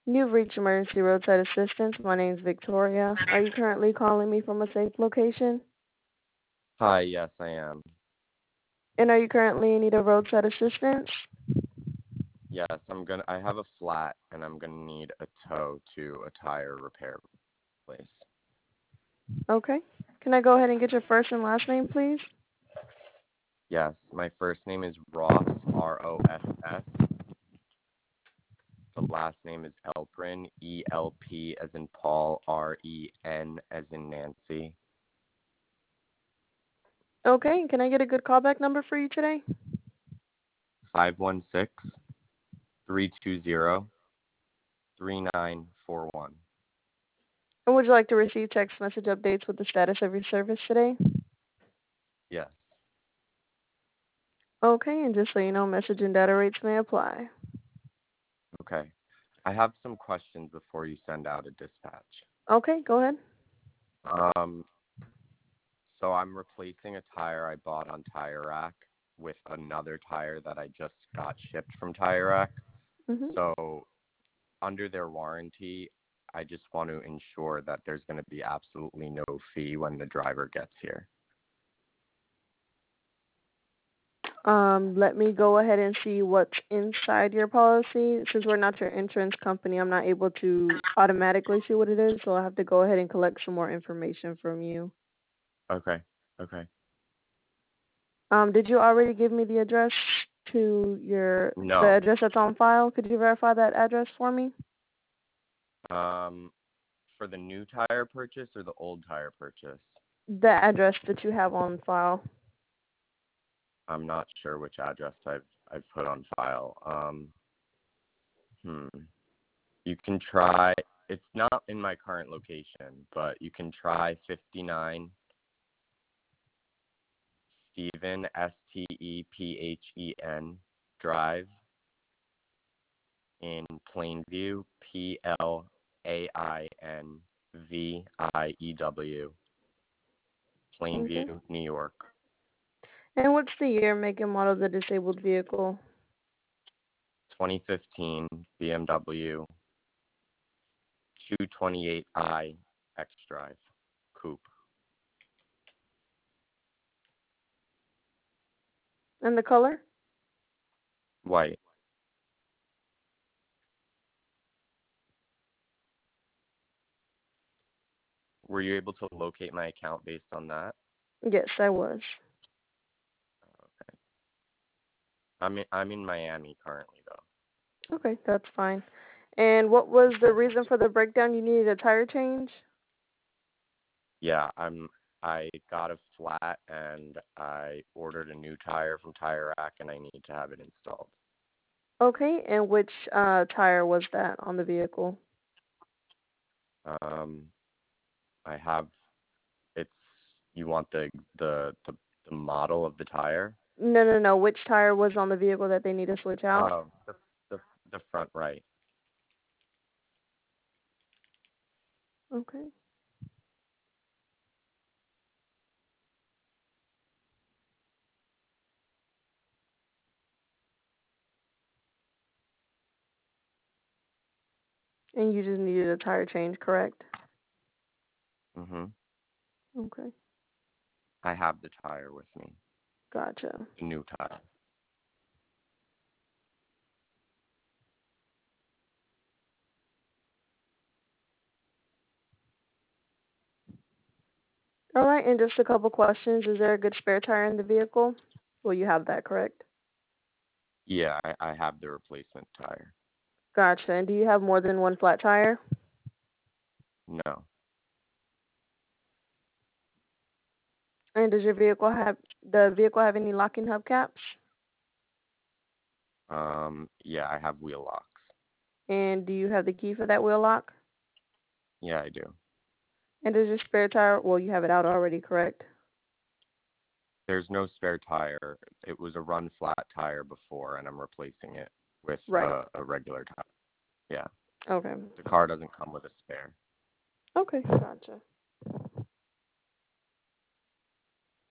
You've reached emergency roadside assistance. My name is Victoria. Are you currently calling me from a safe location? Hi, yes, I am. And are you currently in need of roadside assistance? Yes, I have a flat and I'm gonna need a tow to a tire repair place. Okay. Can I go ahead and get your first and last name, please? Yes, my first name is Ross, Ross. The last name is Elprin, ELP as in Paul, REN as in Nancy. Okay. Can I get a good callback number for you today? 516-320-3941. And would you like to receive text message updates with the status of your service today? Yes. Okay. And just so you know, message and data rates may apply. Okay. I have some questions before you send out a dispatch. Okay. Go ahead. Um, So I'm replacing a tire I bought on Tire Rack with another tire that I just got shipped from Tire Rack. Mhm. So under their warranty, I just want to ensure that there's going to be absolutely no fee when the driver gets here. Let me go ahead and see what's inside your policy. Since we're not your insurance company, I'm not able to automatically see what it is, so I'll have to go ahead and collect some more information from you. Okay. Okay. Did you already give me the address to the No. address that's on file? Could you verify that address for me? Um, for the new tire purchase or the old tire purchase? The address that you have on file. I'm not sure which address I've put on file. Hmm. You can try, it's not in my current location, but you can try 59 Stephen, Stephen Drive in Plainview, Plainview, Okay. Plainview, New York. And what's the year, make, and model of the disabled vehicle? 2015 BMW 228i X Drive Coupe. And the color? White. Were you able to locate my account based on that? Yes, I was. Okay. I'm in Miami currently though. Okay, that's fine. And what was the reason for the breakdown? You needed a tire change? Yeah, I got a flat and I ordered a new tire from Tire Rack and I need to have it installed. Okay, and which tire was that on the vehicle? Um, I have it's you want the model of the tire? No, no, no. Which tire was on the vehicle that they need to switch out? Oh, the front right. Okay. And you just needed a tire change, correct? Mhm. Okay, I have the tire with me. gotcha. The new tire. All right, and just a couple questions. Is there a good spare tire in the vehicle? Well, you have that, correct? Yeah, I have the replacement tire. Gotcha. And do you have more than one flat tire? No. And does the vehicle have any locking hubcaps? Yeah, I have wheel locks. And do you have the key for that wheel lock? Yeah, I do. And does your spare tire, well, you have it out already, correct? There's no spare tire. It was a run flat tire before, and I'm replacing it with Right. a regular tire. Yeah. Okay. The car doesn't come with a spare. Okay, gotcha.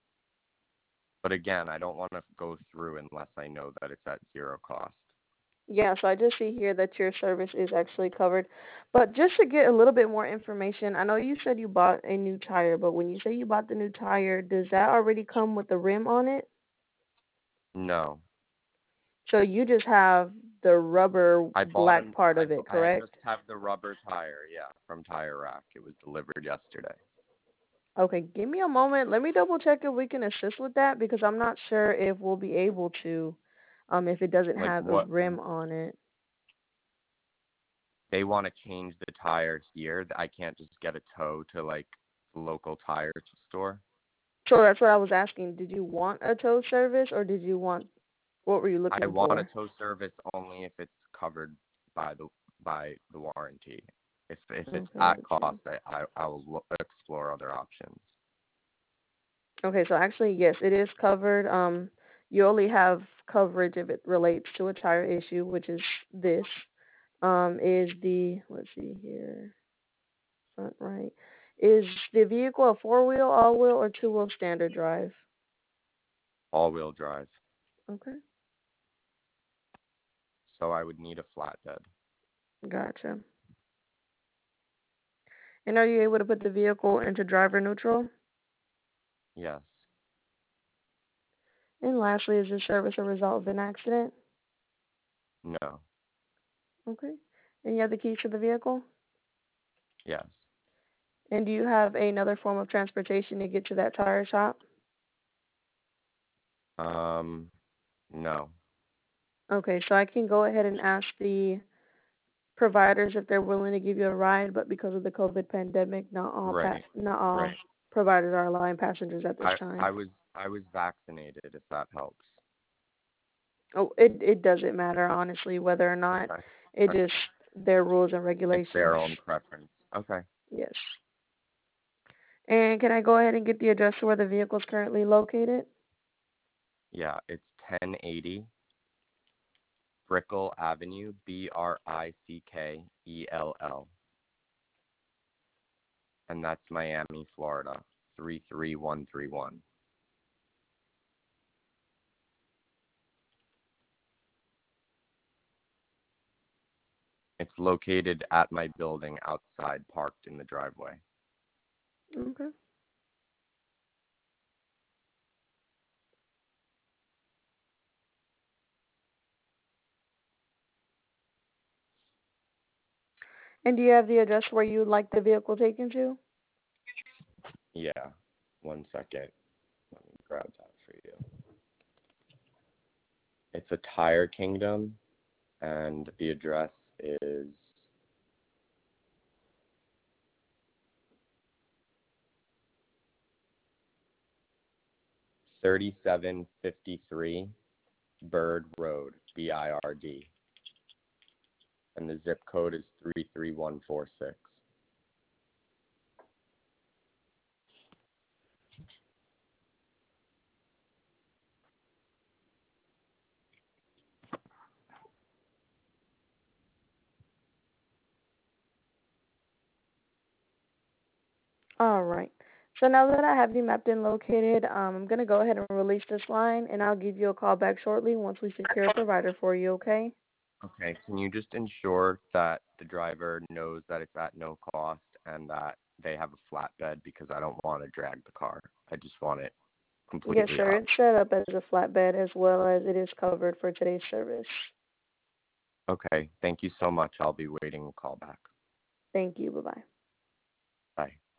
But again, I don't want to go through unless I know that it's at zero cost. Yeah, so I just see here that your service is actually covered. But just to get a little bit more information, I know you said you bought a new tire, but when you say you bought the new tire, does that already come with the rim on it? No, So you just have the rubber I bought black an part I of bu- it, I just correct? have the rubber tire, yeah, from Tire Rack. It was delivered yesterday. Okay, give me a moment. Let me double check if we can assist with that because I'm not sure if we'll be able to, if it doesn't Like have the what rim on it. they want to change the tire here. I can't just get a tow to like the local tire store. So that's what I was asking. Did you want a tow service or did you want, what were you I looking want a for? tow service only if it's covered by the warranty. If it's Okay, at let's see. cost, I will explore other options. Okay, so actually, yes, it is covered. You only have coverage if it relates to a tire issue, which is this. Is the, let's see here, front right. Is the vehicle a four-wheel, all-wheel, or two-wheel standard drive? All-wheel drive. Okay, So I would need a flatbed. gotcha. And are you able to put the vehicle into driver neutral? Yes. And lastly, is this service a result of an accident? No. Okay. And you have the keys to the vehicle? Yes. And do you have another form of transportation to get to that tire shop? Um, no. Okay, so I can go ahead and ask the providers if they're willing to give you a ride, but because of the COVID pandemic, Right. not all Right. providers are allowing passengers at this I time. I was I was vaccinated, if that helps. Oh, it doesn't matter honestly whether or not. Okay. It Okay. just their rules and It's regulations. their own preference. Okay. Yes. And can I go ahead and get the address to where the vehicle is currently located? Yeah, it's 1080 Brickell Avenue, Brickell, and that's Miami, Florida, 33131. It's located at my building outside, parked in the driveway. Okay. And do you have the address where you would like the vehicle taken to? Yeah. One second. Let me grab that for you. It's a Tire Kingdom, and the address is 3753 Bird Road, BIRD, and the zip code is 33146. All right. So now that I have you mapped and located, I'm going to go ahead and release this line, and I'll give you a call back shortly once we secure a provider for you, okay? Okay, can you just ensure that the driver knows that it's at no cost and that they have a flatbed, because I don't want to drag the car. I just want it Yes, completely sir. up. It's set up as a flatbed as well as it is covered for today's service. Okay, thank you so much. I'll be waiting a call back. Thank you. Bye-bye. Bye.